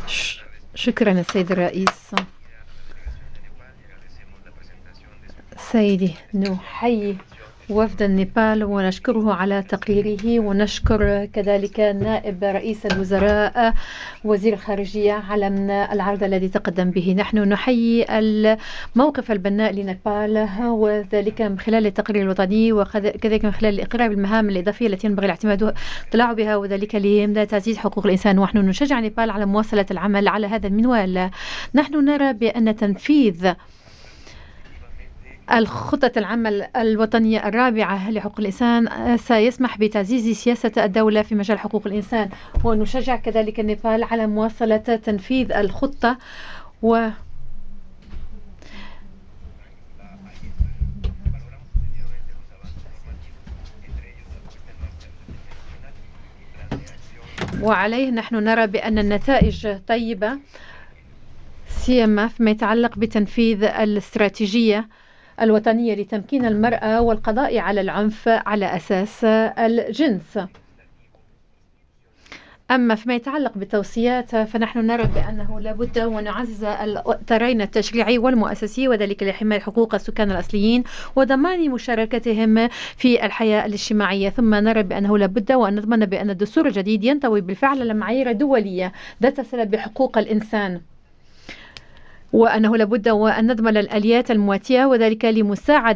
شكرا السيد الرئيس. سيدي، نحيي وفد النيبال ونشكره على تقريره، ونشكر كذلك نائب رئيس الوزراء وزير الخارجية على العرض الذي تقدم به. نحن نحيي الموقف البناء لنيبال، وذلك من خلال التقرير الوطني، وكذلك من خلال الإقرار بالمهام الإضافية التي ينبغي الاطلاع بها، وذلك لتعزيز حقوق الإنسان. ونحن نشجع نيبال على مواصلة العمل على هذا المنوال. نحن نرى بأن تنفيذ الخطة العمل الوطنية الرابعة لحقوق الإنسان سيسمح بتعزيز سياسة الدولة في مجال حقوق الإنسان، ونشجع كذلك نيبال على مواصلة تنفيذ الخطة وعليه نحن نرى بأن النتائج طيبة، سيما فيما يتعلق بتنفيذ الاستراتيجية الوطنية لتمكين المرأة والقضاء على العنف على أساس الجنس. أما فيما يتعلق بالتوصيات فنحن نرى بأنه لابد ونعزز الإطارين التشريعي والمؤسسي، وذلك لحماية حقوق السكان الأصليين وضمان مشاركتهم في الحياة الاجتماعية. ثم نرى بأنه لابد وأن نضمن بأن الدستور الجديد ينطوي بالفعل على معايير دولية ذات صلة بحقوق الإنسان، وأنه لابد وأن نضمن الآليات المواتية، وذلك لمساعدة